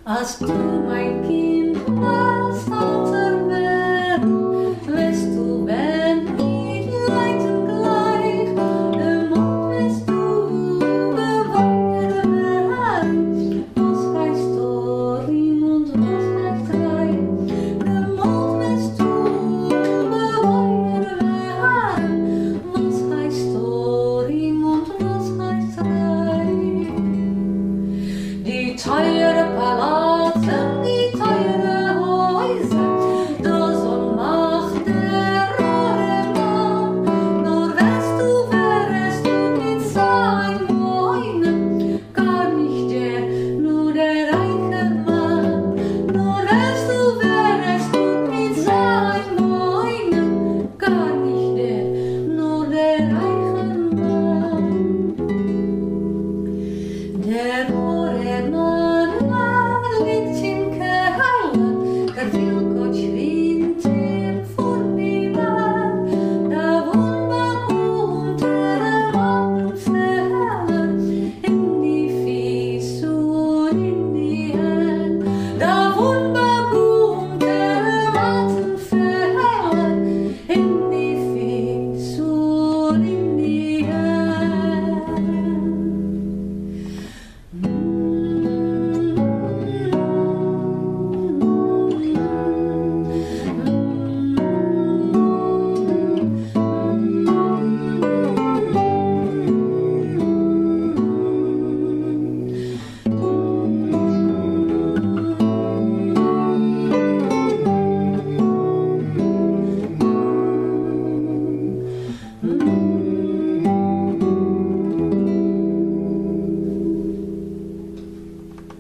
Als du mein Kind warst auf der Welt, wirst du, wenn ich leiden gleich, im Mond wirst du bewohnen werden. Was heißt Dorim und was heißt Reich? Im Mond wirst du bewohnen werden. Was heißt Dorim und was heißt Reich? Die teure Palast